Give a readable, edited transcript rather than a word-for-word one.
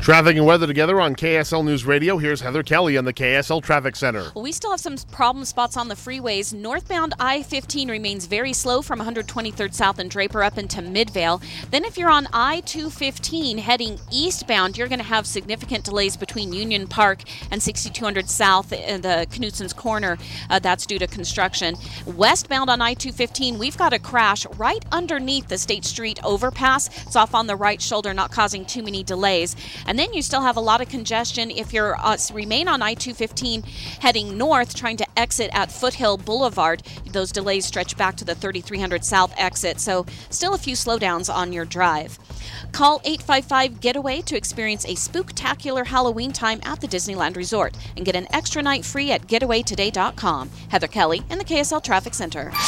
Traffic and weather together on KSL News Radio. Here's Heather Kelly on the KSL Traffic Center. Well, we still have some problem spots on the freeways. Northbound I-15 remains very slow from 123rd South and Draper up into Midvale. Then if you're on I-215 heading eastbound, you're going to have significant delays between Union Park and 6200 South in the Knutson's Corner. That's due to construction. Westbound on I-215, we've got a crash right underneath the State Street overpass. It's off on the right shoulder, not causing too many delays. And then you still have a lot of congestion if you're remain on I-215 heading north, trying to exit at Foothill Boulevard. Those delays stretch back to the 3300 South exit, so still a few slowdowns on your drive. Call 855-GETAWAY to experience a spooktacular Halloween time at the Disneyland Resort and get an extra night free at getawaytoday.com. Heather Kelly in the KSL Traffic Center.